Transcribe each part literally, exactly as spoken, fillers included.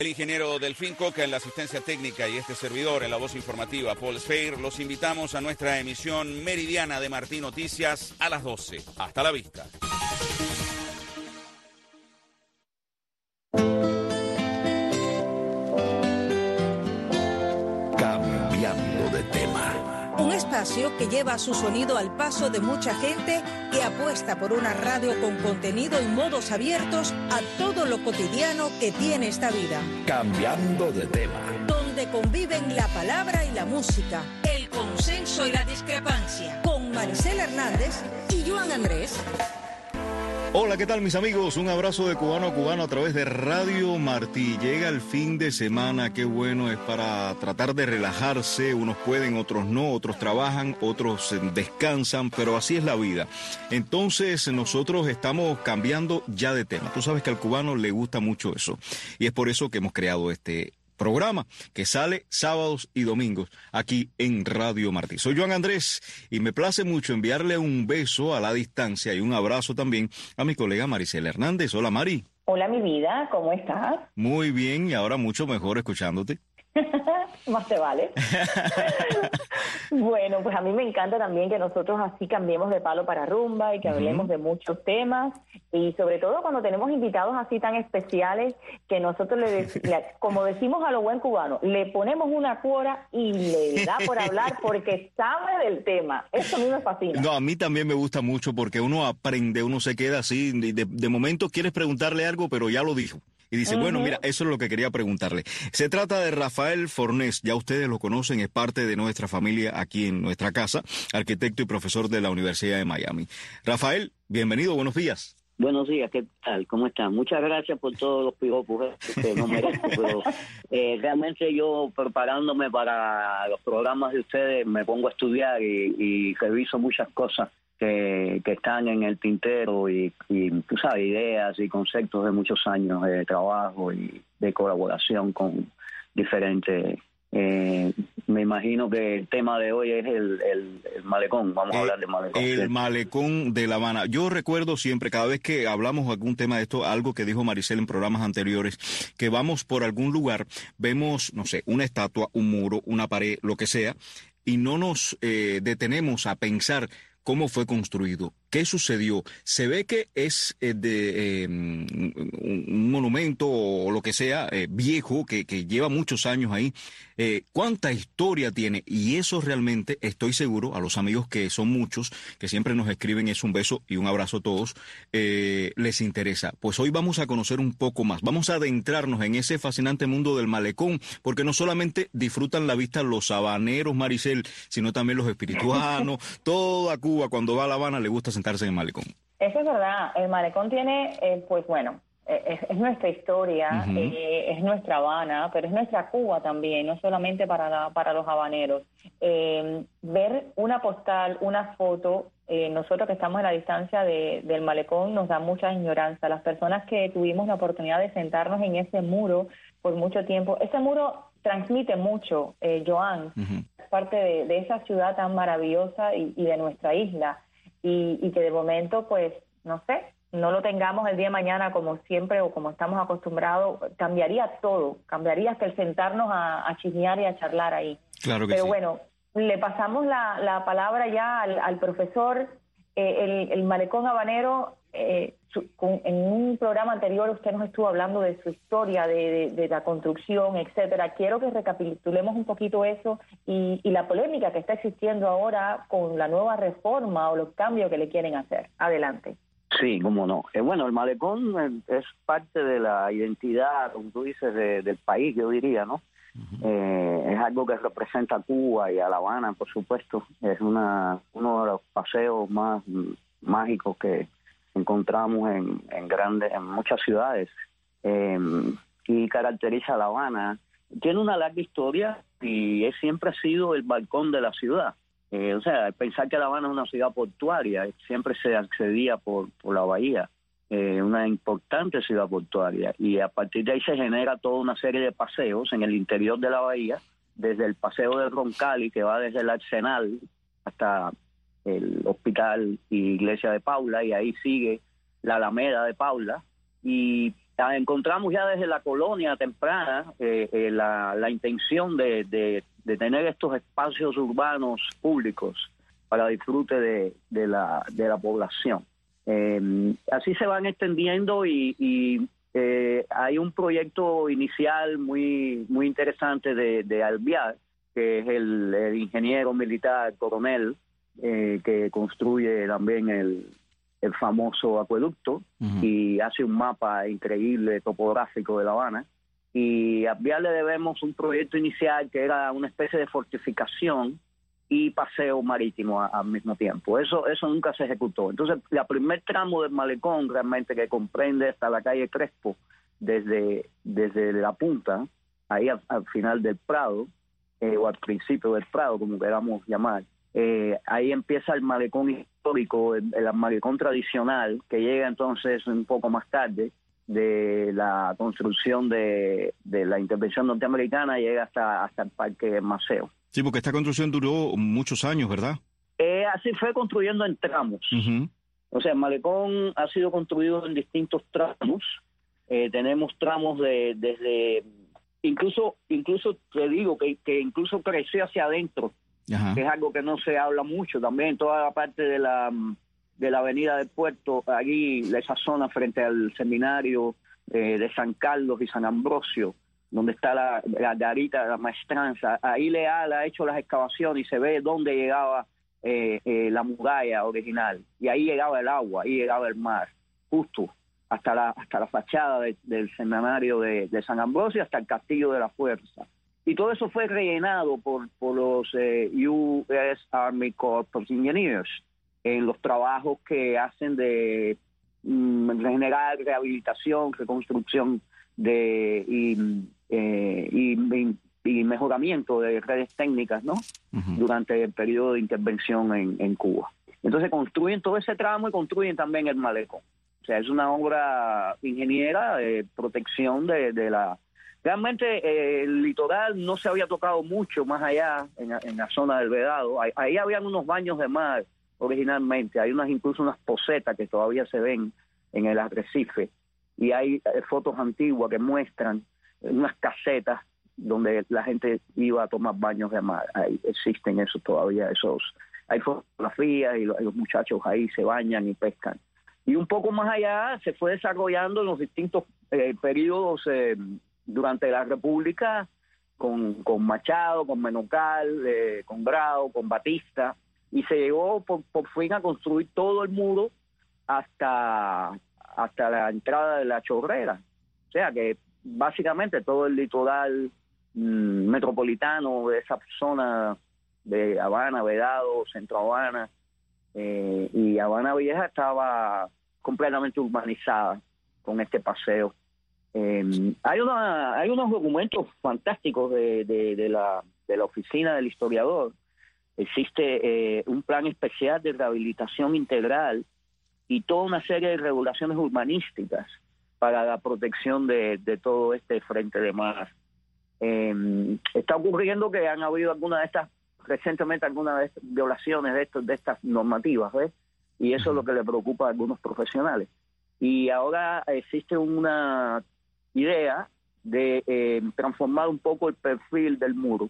El ingeniero Delfín Coca en la asistencia técnica y este servidor en la voz informativa, Paul Sfeir, los invitamos a nuestra emisión meridiana de Martí Noticias a las doce. Hasta la vista. Cambiando de tema. Un espacio que lleva su sonido al paso de mucha gente que apuesta por una radio con contenido y modos abiertos a todo lo cotidiano que tiene esta vida. Cambiando de tema. Donde conviven la palabra y la música, el consenso y la discrepancia. Con Maricela Hernández y Joan Andrés. Hola, ¿qué tal mis amigos? Un abrazo de cubano a cubano a través de Radio Martí. Llega el fin de semana, qué bueno, es para tratar de relajarse. Unos pueden, otros no, otros trabajan, otros descansan, pero así es la vida. Entonces nosotros estamos cambiando ya de tema. Tú sabes que al cubano le gusta mucho eso y es por eso que hemos creado este programa que sale sábados y domingos aquí en Radio Martí. Soy Joan Andrés y me place mucho enviarle un beso a la distancia y un abrazo también a mi colega Maricela Hernández. Hola, Mari. Hola, mi vida, ¿cómo estás? Muy bien y ahora mucho mejor escuchándote. Más te vale. Bueno, pues a mí me encanta también que nosotros así cambiemos de palo para rumba y que hablemos uh-huh. de muchos temas y sobre todo cuando tenemos invitados así tan especiales que nosotros, le, le como decimos a lo buen cubano, le ponemos una cuora y le da por hablar porque sabe del tema. Eso a mí me fascina. No, a mí también me gusta mucho porque uno aprende, uno se queda así, de, de momento quieres preguntarle algo, pero ya lo dijo. Y dice, uh-huh. bueno, mira, eso es lo que quería preguntarle. Se trata de Rafael Fornés, ya ustedes lo conocen, es parte de nuestra familia aquí en nuestra casa, arquitecto y profesor de la Universidad de Miami. Rafael, bienvenido, buenos días. Buenos días, ¿qué tal? ¿Cómo están? Muchas gracias por todos los piropos que no merezco, pero eh, realmente yo preparándome para los programas de ustedes me pongo a estudiar y, y reviso muchas cosas que, que están en el tintero y, y, tú sabes, ideas y conceptos de muchos años de trabajo y de colaboración con diferentes... Eh, me imagino que el tema de hoy es el, el, el malecón, vamos a hablar del malecón. El ¿sí? malecón de La Habana. Yo recuerdo siempre, cada vez que hablamos de algún tema de esto, algo que dijo Maricela en programas anteriores, que vamos por algún lugar, vemos, no sé, una estatua, un muro, una pared, lo que sea, y no nos eh, detenemos a pensar cómo fue construido, qué sucedió. Se ve que es eh, de eh, un, un monumento o lo que sea eh, viejo, que, que lleva muchos años ahí. Eh, ¿Cuánta historia tiene? Y eso realmente, estoy seguro, a los amigos que son muchos, que siempre nos escriben, es un beso y un abrazo a todos, eh, les interesa. Pues hoy vamos a conocer un poco más, vamos a adentrarnos en ese fascinante mundo del malecón, porque no solamente disfrutan la vista los habaneros, Maricel, sino también los espirituanos, toda Cuba cuando va a La Habana le gusta sentarse en el malecón. Eso es verdad, el malecón tiene, eh, pues bueno, es, es nuestra historia, uh-huh. eh, es nuestra Habana, pero es nuestra Cuba también, no solamente para, la, para los habaneros. Eh, ver una postal, una foto, eh, nosotros que estamos en la distancia de, del malecón nos da mucha ignorancia. Las personas que tuvimos la oportunidad de sentarnos en ese muro por mucho tiempo, ese muro transmite mucho, eh, Joan, uh-huh. es parte de, de esa ciudad tan maravillosa y, y de nuestra isla. Y, y que de momento, pues, no sé, no lo tengamos el día de mañana como siempre o como estamos acostumbrados, cambiaría todo, cambiaría hasta el sentarnos a, a chismear y a charlar ahí. Claro que Pero sí. bueno, le pasamos la, la palabra ya al, al profesor. Eh, el, el malecón habanero, eh, su, con, en un programa anterior usted nos estuvo hablando de su historia, de, de, de la construcción, etcétera. Quiero que recapitulemos un poquito eso y, y la polémica que está existiendo ahora con la nueva reforma o los cambios que le quieren hacer. Adelante. Sí, cómo no. Eh, bueno, el malecón es parte de la identidad, como tú dices, de, del país, yo diría, ¿no? Uh-huh. Eh, es algo que representa a Cuba y a La Habana, por supuesto. Es una uno de los paseos más mágicos que encontramos en, en grandes, en muchas ciudades, eh, y caracteriza a La Habana. Tiene una larga historia y es, siempre ha sido el balcón de la ciudad. Eh, o sea, pensar que La Habana es una ciudad portuaria, siempre se accedía por, por la bahía. Eh, una importante ciudad portuaria, y a partir de ahí se genera toda una serie de paseos en el interior de la bahía, desde el paseo de Roncalli, que va desde el Arsenal hasta el Hospital y Iglesia de Paula, y ahí sigue la Alameda de Paula, y encontramos ya desde la colonia temprana eh, eh, la, la intención de, de, de tener estos espacios urbanos públicos para disfrute de, de, la, de la población. Eh, así se van extendiendo y, y eh, hay un proyecto inicial muy, muy interesante de, de Alvear, que es el, el ingeniero militar coronel eh, que construye también el... el famoso acueducto, uh-huh. y hace un mapa increíble topográfico de La Habana. Y a Alvear le debemos un proyecto inicial que era una especie de fortificación y paseo marítimo a, al mismo tiempo. Eso eso nunca se ejecutó. Entonces, el primer tramo del malecón realmente que comprende hasta la calle Crespo, desde, desde la punta, ahí al, al final del Prado, eh, o al principio del Prado, como queramos llamar, Eh, ahí empieza el malecón histórico, el, el malecón tradicional, que llega entonces un poco más tarde de la construcción de, de la intervención norteamericana, llega hasta, hasta el Parque Maceo. Sí, porque esta construcción duró muchos años, ¿verdad? Eh, así fue construyendo en tramos. Uh-huh. O sea, el malecón ha sido construido en distintos tramos. Eh, tenemos tramos de desde... Incluso, incluso te digo que, que incluso creció hacia adentro. Ajá. Que es algo que no se habla mucho también, toda la parte de la de la avenida del puerto, allí esa zona frente al seminario eh, de San Carlos y San Ambrosio, donde está la, la garita de la maestranza, ahí Leal ha hecho las excavaciones y se ve dónde llegaba eh, eh, la muralla original, y ahí llegaba el agua, ahí llegaba el mar, justo hasta la hasta la fachada de, del seminario de, de San Ambrosio, hasta el Castillo de la Fuerza. Y todo eso fue rellenado por, por los eh, U S Army Corps of Engineers en los trabajos que hacen de mm, generar rehabilitación, reconstrucción de y, eh, y, y, y mejoramiento de redes técnicas, ¿no? Uh-huh. Durante el periodo de intervención en, en Cuba. Entonces construyen todo ese tramo y construyen también el malecón. O sea, es una obra ingeniera de protección de, de la... Realmente eh, el litoral no se había tocado mucho más allá en, en la zona del Vedado. Ahí, ahí habían unos baños de mar originalmente. Hay unas incluso unas posetas que todavía se ven en el arrecife. Y hay eh, fotos antiguas que muestran unas casetas donde la gente iba a tomar baños de mar. Ahí existen eso todavía, esos... Hay fotografías y los, los muchachos ahí se bañan y pescan. Y un poco más allá se fue desarrollando en los distintos eh, periodos... Eh, durante la República, con, con Machado, con Menocal, eh, con Grau, con Batista, y se llegó por, por fin a construir todo el muro hasta, hasta la entrada de la Chorrera. O sea que básicamente todo el litoral mmm, metropolitano de esa zona de Habana, Vedado, Centro Habana eh, y Habana Vieja estaba completamente urbanizada con este paseo. Eh, hay una hay unos documentos fantásticos de, de, de la de la oficina del historiador. Existe eh, un plan especial de rehabilitación integral y toda una serie de regulaciones urbanísticas para la protección de, de todo este frente de mar. Eh, está ocurriendo que han habido algunas de estas recientemente algunas de estas violaciones de estos de estas normativas, ¿ves? Y eso es lo que le preocupa a algunos profesionales. Y ahora existe una idea de eh, transformar un poco el perfil del muro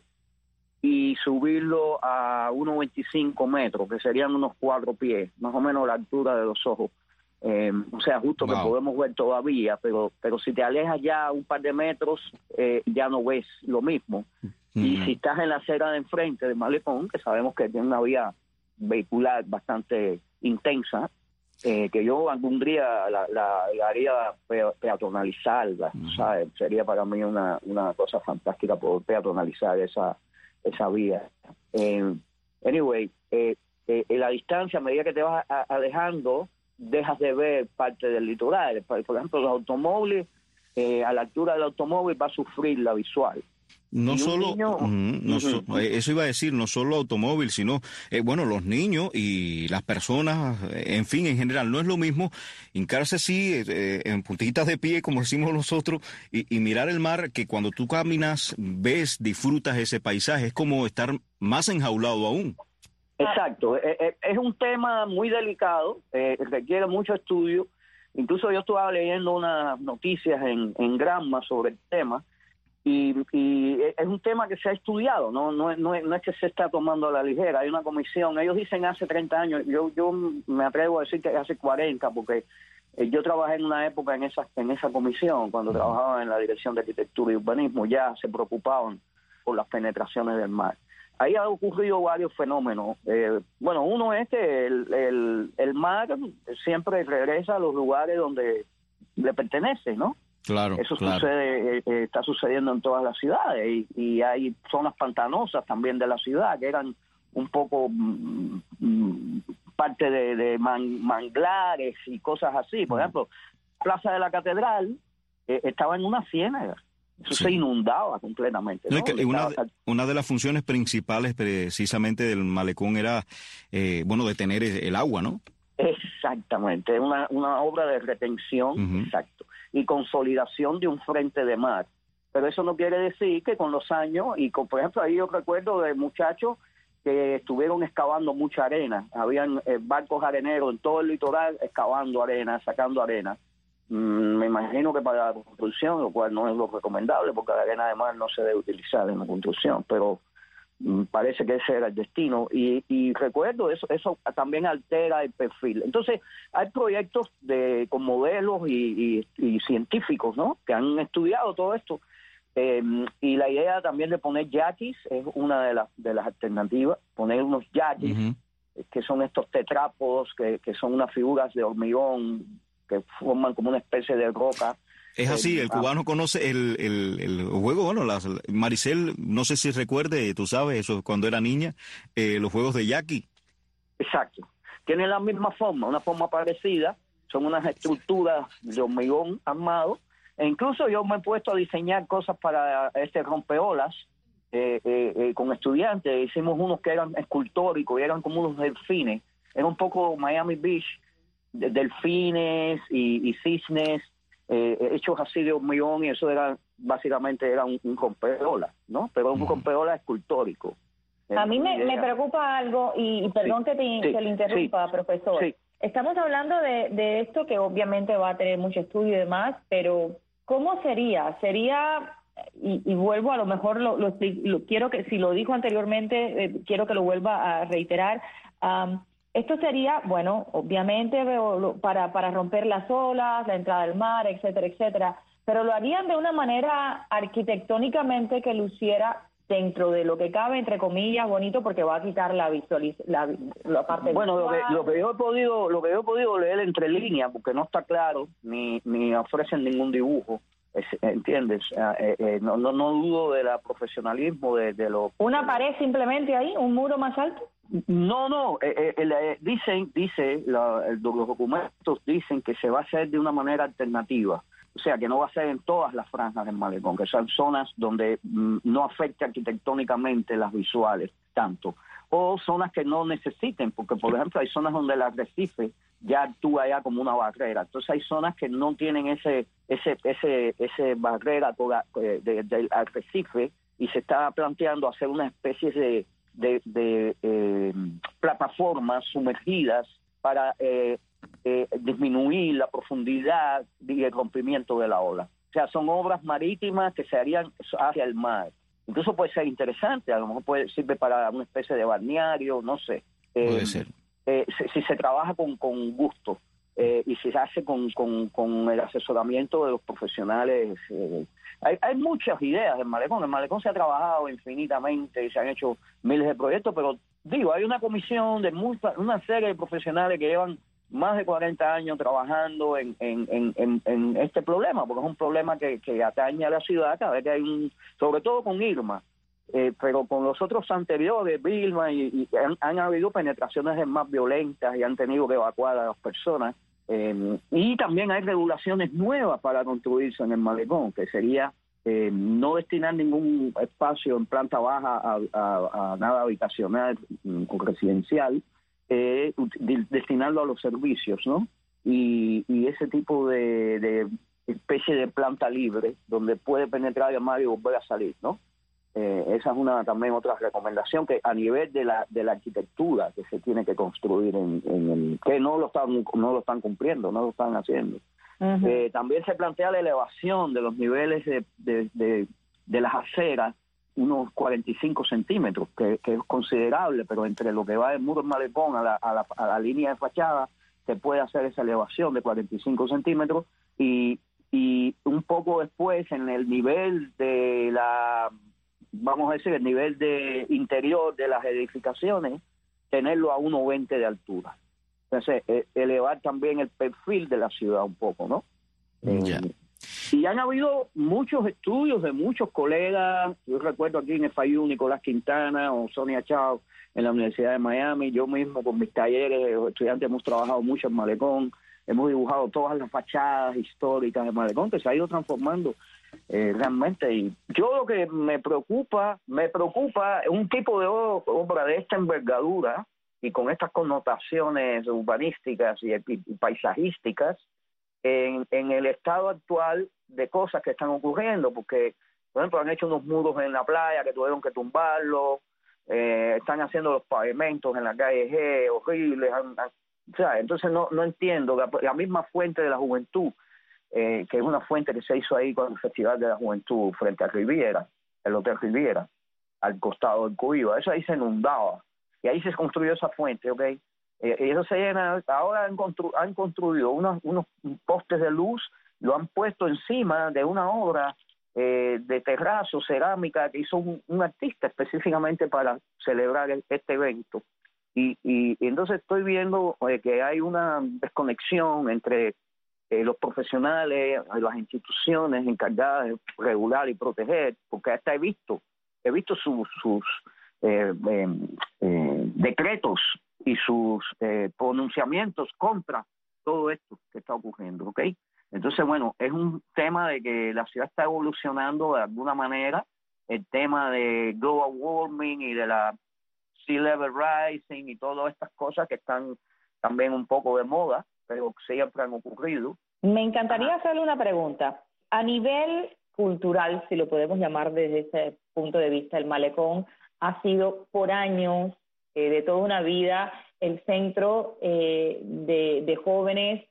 y subirlo a uno coma veinticinco metros, que serían unos cuatro pies, más o menos la altura de los ojos. Eh, o sea, justo wow. Que podemos ver todavía, pero pero si te alejas ya un par de metros, eh, ya no ves lo mismo. Mm. Y si estás en la acera de enfrente del malecón, que sabemos que tiene una vía vehicular bastante intensa, Eh, que yo algún día la, la, la haría pe- peatonalizarla, uh-huh. ¿sabes? Sería para mí una, una cosa fantástica poder peatonalizar esa esa vía. Eh, anyway, eh, eh, en la distancia, a medida que te vas a, alejando, dejas de ver parte del litoral. Por, por ejemplo, los automóviles, eh, a la altura del automóvil va a sufrir la visual. No solo, niño, uh, no uh-huh. so, eso iba a decir, no solo automóvil, sino, eh, bueno, los niños y las personas, en fin, en general, no es lo mismo hincarse así, eh, en puntitas de pie, como decimos nosotros, y, y mirar el mar, que cuando tú caminas, ves, disfrutas ese paisaje, es como estar más enjaulado aún. Exacto, es, es un tema muy delicado, eh, requiere mucho estudio, Incluso yo estaba leyendo unas noticias en, en Granma sobre el tema, y, y es un tema que se ha estudiado, no no, no, no es que se está tomando a la ligera. Hay una comisión, ellos dicen hace treinta años, yo yo me atrevo a decir que hace cuarenta, porque yo trabajé en una época en esa en esa comisión, cuando trabajaba en la Dirección de Arquitectura y Urbanismo, ya se preocupaban por las penetraciones del mar. Ahí ha ocurrido varios fenómenos. Eh, bueno, uno es que el, el, el mar siempre regresa a los lugares donde le pertenece, ¿no? Claro, Eso claro. sucede, eh, está sucediendo en todas las ciudades, y, y hay zonas pantanosas también de la ciudad que eran un poco mm, mm, parte de, de man, manglares y cosas así. Por ejemplo, Plaza de la Catedral eh, estaba en una ciénaga. Eso sí. Se inundaba completamente, ¿no? No, que una, de, una de las funciones principales precisamente del malecón era, eh, bueno, detener el agua, ¿no? Exactamente, una, una obra de retención, uh-huh. exacto, y consolidación de un frente de mar. Pero eso no quiere decir que con los años, y con, por ejemplo, ahí yo recuerdo de muchachos que estuvieron excavando mucha arena, habían eh, barcos areneros en todo el litoral excavando arena, sacando arena. Me imagino que para la construcción, lo cual no es lo recomendable, porque la arena de mar no se debe utilizar en la construcción, pero mm, parece que ese era el destino. Y, y recuerdo, eso eso también altera el perfil. Entonces, hay proyectos de con modelos y, y, y científicos, ¿no?, que han estudiado todo esto. Eh, y la idea también de poner yaquis es una de las de las alternativas, poner unos yaquis, uh-huh. que son estos tetrápodos, que, que son unas figuras de hormigón, que forman como una especie de roca. Es así, el cubano conoce el, el, el juego, bueno, las, Maricel, no sé si recuerde, tú sabes, eso cuando era niña, eh, los juegos de yaqui. Exacto, tienen la misma forma, una forma parecida, son unas estructuras de hormigón armado, e incluso yo me he puesto a diseñar cosas para este rompeolas, eh, eh, eh, con estudiantes, hicimos unos que eran escultóricos y eran como unos delfines, era un poco Miami Beach, de delfines y, y cisnes eh, hechos así de hormigón, y eso era básicamente era un, un rompeolas, ¿no? Pero un rompeolas escultórico. A mí me, me preocupa algo, y, y perdón sí, que, te, sí, que le interrumpa, sí, profesor. Sí. Estamos hablando de, de esto que obviamente va a tener mucho estudio y demás, pero ¿cómo sería? Sería, y, y vuelvo, a lo mejor lo, lo, lo quiero que, si lo dijo anteriormente, eh, quiero que lo vuelva a reiterar. Um, Esto sería, bueno, obviamente para, para romper las olas, la entrada del mar, etcétera, etcétera, pero lo harían de una manera arquitectónicamente que luciera dentro de lo que cabe, entre comillas, bonito, porque va a quitar la visualización, la, la parte bueno, visual. Bueno, lo que, lo que yo he podido, lo que yo he podido leer entre líneas, porque no está claro, ni, ni ofrecen ningún dibujo, es, ¿entiendes? Eh, eh, no, no, no dudo del profesionalismo de, de los... ¿Una pared simplemente ahí? ¿Un muro más alto? No, no, eh, eh, eh, dicen, dice, la, los documentos dicen que se va a hacer de una manera alternativa, o sea, que no va a ser en todas las franjas del malecón, que son zonas donde mm, no afecta arquitectónicamente las visuales tanto, o zonas que no necesiten, porque por ejemplo hay zonas donde el arrecife ya actúa ya como una barrera, entonces hay zonas que no tienen ese ese ese ese barrera de, de, del arrecife, y se está planteando hacer una especie de de, de eh, plataformas sumergidas para eh, eh, disminuir la profundidad y el rompimiento de la ola. O sea, son obras marítimas que se harían hacia el mar. Incluso puede ser interesante, a lo mejor puede sirve para una especie de balneario, no sé. Eh, puede ser. Eh, si, si se trabaja con, con gusto eh, y si se hace con, con, con el asesoramiento de los profesionales. Eh, Hay, hay muchas ideas del malecón. El malecón se ha trabajado infinitamente y se han hecho miles de proyectos, pero digo, hay una comisión de mucha, una serie de profesionales que llevan más de cuarenta años trabajando en, en, en, en, en este problema, porque es un problema que, que atañe a la ciudad cada vez que hay un, sobre todo con Irma, eh, pero con los otros anteriores, Vilma, y, y han, han habido penetraciones más violentas y han tenido que evacuar a las personas. Eh, y también hay regulaciones nuevas para construirse en el malecón, que sería eh, no destinar ningún espacio en planta baja a, a, a nada habitacional o residencial, eh, destinarlo a los servicios, ¿no? Y, y ese tipo de, de especie de planta libre, donde puede penetrar el mar y volver a salir, ¿no? Eh, esa es una también otra recomendación, que a nivel de la de la arquitectura que se tiene que construir en, en el que no lo están no lo están cumpliendo, no lo están haciendo. Uh-huh. Eh, también se plantea la elevación de los niveles de, de, de, de las aceras, unos cuarenta y cinco centímetros, que, que es considerable, pero entre lo que va del muro del malecón a la, a la, a la línea de fachada se puede hacer esa elevación de cuarenta y cinco centímetros, y, y un poco después en el nivel de la vamos a decir, el nivel de interior de las edificaciones, tenerlo a uno veinte de altura. Entonces, eh, elevar también el perfil de la ciudad un poco, ¿no? Yeah. Eh, y han habido muchos estudios de muchos colegas. Yo recuerdo aquí en el F I U, Nicolás Quintana o Sonia Chao en la Universidad de Miami. Yo mismo con mis talleres, los estudiantes hemos trabajado mucho en Malecón. Hemos dibujado todas las fachadas históricas de Malecón, que se ha ido transformando Eh, realmente. Y yo lo que me preocupa, me preocupa un tipo de obra de esta envergadura y con estas connotaciones urbanísticas y, y paisajísticas en, en el estado actual de cosas que están ocurriendo, porque por ejemplo han hecho unos muros en la playa que tuvieron que tumbarlos, eh, están haciendo los pavimentos en la calle G horribles, han, han, o sea, entonces no, no entiendo la, la misma fuente de la juventud, Eh, que es una fuente que se hizo ahí con el Festival de la Juventud frente a Riviera, el Hotel Riviera, al costado del Cuiba. Eso ahí se inundaba y ahí se construyó esa fuente, ¿ok? Eh, y eso se llena. Ahora han, constru han construido unos, unos postes de luz, lo han puesto encima de una obra eh, de terrazo, cerámica, que hizo un, un artista específicamente para celebrar el, este evento. Y, y, y entonces estoy viendo eh, que hay una desconexión entre Eh, los profesionales, las instituciones encargadas de regular y proteger, porque hasta he visto, he visto sus, sus eh, eh, eh, decretos y sus eh, pronunciamientos contra todo esto que está ocurriendo, ¿ok? Entonces, bueno, es un tema de que la ciudad está evolucionando de alguna manera, el tema de global warming y de la sea level rising y todas estas cosas que están también un poco de moda, pero siempre han ocurrido. Me encantaría hacerle una pregunta. A nivel cultural, si lo podemos llamar desde ese punto de vista, el Malecón ha sido por años, eh, de toda una vida, el centro eh, de, de jóvenes.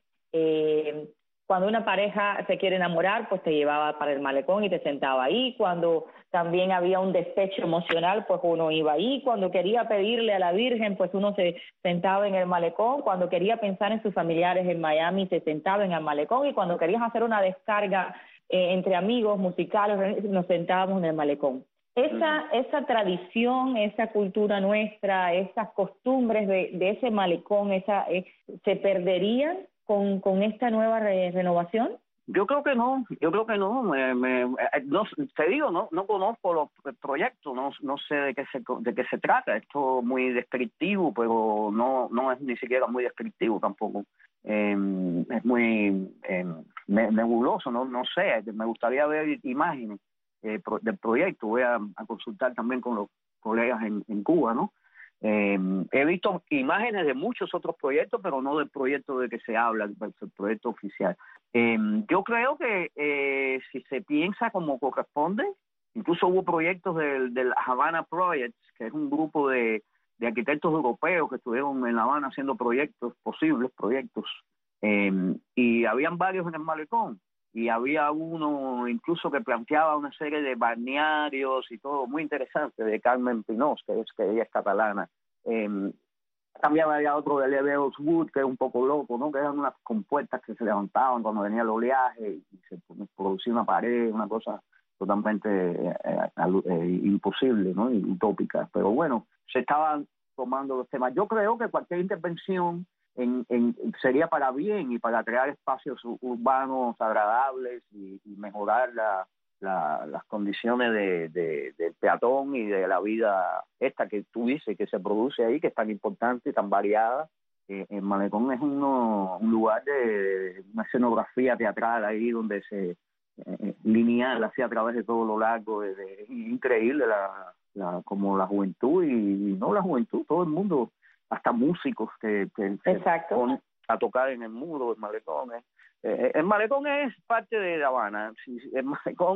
Eh, cuando una pareja se quiere enamorar, pues te llevaba para el Malecón y te sentaba ahí. Cuando también había un despecho emocional, pues uno iba ahí. Cuando quería pedirle a la Virgen, pues uno se sentaba en el Malecón. Cuando quería pensar en sus familiares en Miami, se sentaba en el Malecón. Y cuando querías hacer una descarga eh, entre amigos musicales, nos sentábamos en el Malecón. Esa, esa tradición, esa cultura nuestra, esas costumbres de, de ese Malecón, esa, eh, ¿se perderían con, con esta nueva re renovación? Yo creo que no, yo creo que no. Me, me, no te digo, no, no conozco los proyectos, no, no sé de qué se de qué se trata. Esto es muy descriptivo, pero no, no es ni siquiera muy descriptivo tampoco. Eh, es muy eh, nebuloso, no, no sé. Me gustaría ver imágenes eh, pro, del proyecto. Voy a, a consultar también con los colegas en, en Cuba, ¿no? Eh, he visto imágenes de muchos otros proyectos, pero no del proyecto de que se habla, del proyecto oficial. Eh, yo creo que eh, si se piensa como corresponde, incluso hubo proyectos del, del Havana Projects, que es un grupo de, de arquitectos europeos que estuvieron en La Habana haciendo proyectos, posibles proyectos, eh, y habían varios en el Malecón, y había uno incluso que planteaba una serie de balnearios y todo, muy interesante, de Carmen Pinós, que es que ella es catalana. Eh, También había otro de Leveos Wood, que es un poco loco, ¿no? Que eran unas compuertas que se levantaban cuando venía el oleaje y se producía una pared, una cosa totalmente eh, eh, imposible, ¿no? Y utópica. Pero bueno, se estaban tomando los temas. Yo creo que cualquier intervención en, en, sería para bien y para crear espacios urbanos agradables y, y mejorar la... La, las condiciones de, de, del peatón y de la vida esta que tú dices que se produce ahí, que es tan importante y tan variada. Eh, el Malecón es uno, un lugar de, de una escenografía teatral ahí donde se eh, lineal así a través de todo lo largo. Es, es increíble la, la, como la juventud y, y no la juventud, todo el mundo, hasta músicos que, que se ponen a tocar en el muro del Malecón. Eh. Eh, el Malecón es parte de La Habana. El Malecón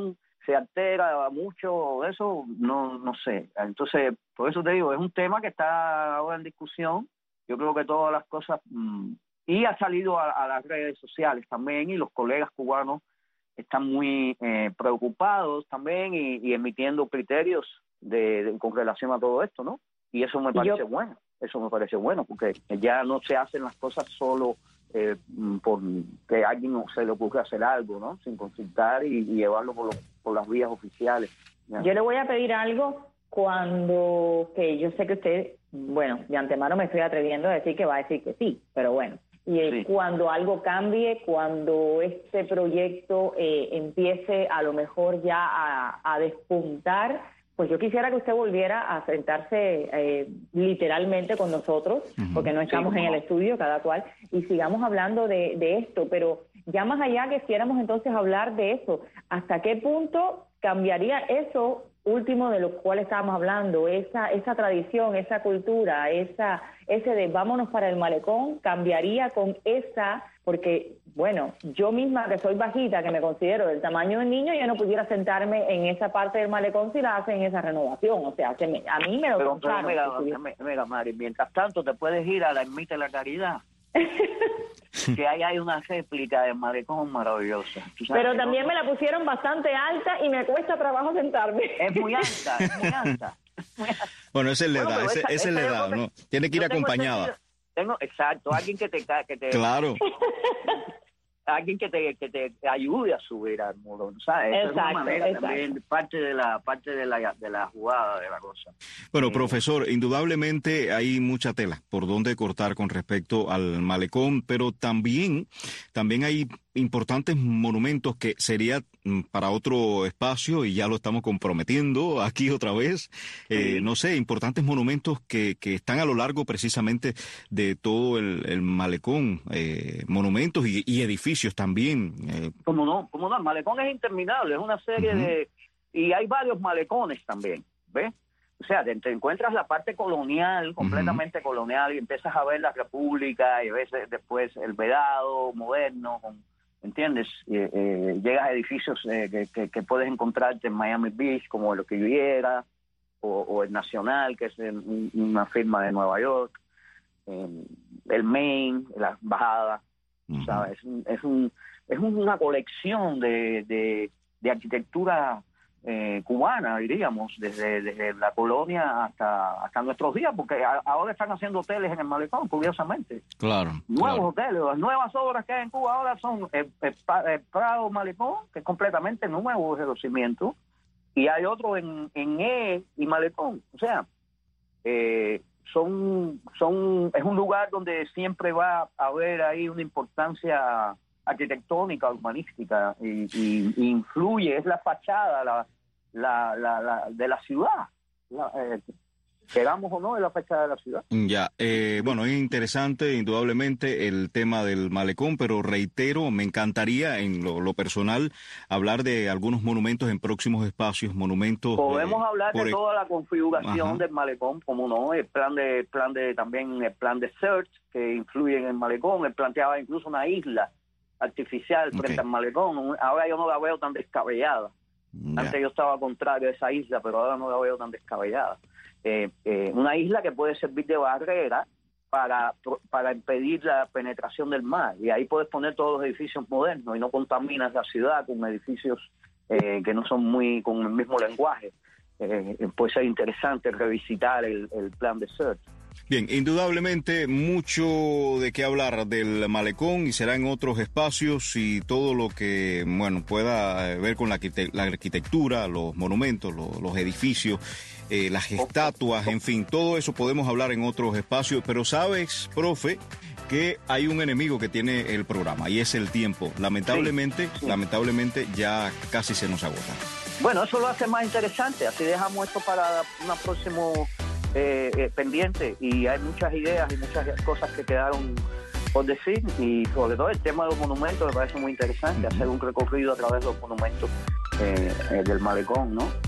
se altera mucho, eso no no sé. Entonces, por eso te digo, es un tema que está ahora en discusión. Yo creo que todas las cosas, mmm, y ha salido a, a las redes sociales también, y los colegas cubanos están muy eh, preocupados también y, y emitiendo criterios de, de, con relación a todo esto, ¿no? Y eso me parece yo, bueno, eso me parece bueno, porque ya no se hacen las cosas solo eh, por que alguien se le ocurre hacer algo, ¿no? Sin consultar y, y llevarlo por, los, por las vías oficiales. ¿Ya? Yo le voy a pedir algo cuando, que yo sé que usted, bueno, de antemano me estoy atreviendo a decir que va a decir que sí, pero bueno, y sí. Cuando algo cambie, cuando este proyecto eh, empiece a lo mejor ya a, a despuntar, pues yo quisiera que usted volviera a sentarse eh, literalmente con nosotros, uh-huh. porque no estamos sí, en el estudio cada cual, y sigamos hablando de, de esto, pero ya más allá quisiéramos entonces hablar de eso, ¿hasta qué punto cambiaría eso último de lo cual estábamos hablando, esa esa tradición, esa cultura, esa ese de vámonos para el malecón, cambiaría con esa, porque, bueno, yo misma que soy bajita, que me considero del tamaño del niño, yo no pudiera sentarme en esa parte del malecón si la hacen esa renovación, o sea, se me, a mí me lo pero, contaron. Pero, mega, mega, mega, Mari, mientras tanto te puedes ir a la Ermita de la Caridad. Que ahí hay una réplica de malecón maravillosa. Pero también no? me la pusieron bastante alta y me cuesta trabajo sentarme. Es muy alta, es muy alta. Muy alta. Bueno, esa es la edad, bueno, esa, esa, esa es la edad, ¿no? Tiene que ir acompañada. Tengo, exacto, alguien que te... Que te claro. Alguien que te, que te ayude a subir al muro, ¿sabes? Exacto, es una manera exacto. también, parte de la parte de la de la jugada de la cosa. Bueno, eh, profesor, indudablemente hay mucha tela por donde cortar con respecto al malecón, pero también, también hay importantes monumentos que sería para otro espacio y ya lo estamos comprometiendo aquí otra vez. Eh, sí. No sé, importantes monumentos que, que están a lo largo precisamente de todo el, el malecón, eh, monumentos y, y edificios también. Eh. Como no, como no, el malecón es interminable, es una serie uh-huh. de... Y hay varios malecones también, ¿ves? O sea, te, te encuentras la parte colonial, completamente uh-huh. colonial, y empiezas a ver la República y ves después el Vedado moderno, con, ¿entiendes? Eh, eh, llegas a edificios eh, que, que, que puedes encontrarte en Miami Beach, como el que viviera, o, o el Nacional, que es el, una firma de Nueva York, eh, el Maine, la embajada, uh-huh. ¿sabes? Es, un, es, un, es una colección de, de, de arquitectura eh, cubana, diríamos, desde, desde la colonia hasta hasta nuestros días, porque a, ahora están haciendo hoteles en el malecón, curiosamente. Claro. Nuevos claro. hoteles, las nuevas obras que hay en Cuba ahora son el, el, el Prado Malecón, que es completamente nuevo desde los cimientos, y hay otro en, en E y Malecón. O sea, eh, son son es un lugar donde siempre va a haber ahí una importancia arquitectónica, urbanística, y, y, y influye, es la fachada la, la, la, la de la ciudad, la, eh, queramos o no, es la fachada de la ciudad. Ya, eh, bueno, es interesante indudablemente el tema del malecón, pero reitero, me encantaría en lo, lo personal hablar de algunos monumentos en próximos espacios, monumentos... Podemos eh, hablar de toda la configuración Ajá. del malecón, como no, el plan de, plan de también el plan de Search, que influye en el malecón, él planteaba incluso una isla artificial frente okay. al malecón. Ahora yo no la veo tan descabellada. Yeah. Antes yo estaba contrario a esa isla, pero ahora no la veo tan descabellada. Eh, eh, una isla que puede servir de barrera para, para impedir la penetración del mar, y ahí puedes poner todos los edificios modernos y no contaminas la ciudad con edificios eh, que no son muy con el mismo lenguaje. Eh, puede ser interesante revisitar el, el plan de Search. Bien, indudablemente mucho de qué hablar del malecón y será en otros espacios y todo lo que, bueno, pueda ver con la, arquite- la arquitectura, los monumentos, los, los edificios, eh, las estatuas, en fin, todo eso podemos hablar en otros espacios, pero sabes, profe, que hay un enemigo que tiene el programa y es el tiempo. Lamentablemente, sí, sí. lamentablemente ya casi se nos agota. Bueno, eso lo hace más interesante, así dejamos esto para un próximo... Eh, eh, pendiente, y hay muchas ideas y muchas cosas que quedaron por decir, y sobre todo el tema de los monumentos me parece muy interesante, uh-huh. hacer un recorrido a través de los monumentos eh, eh, del malecón, ¿no?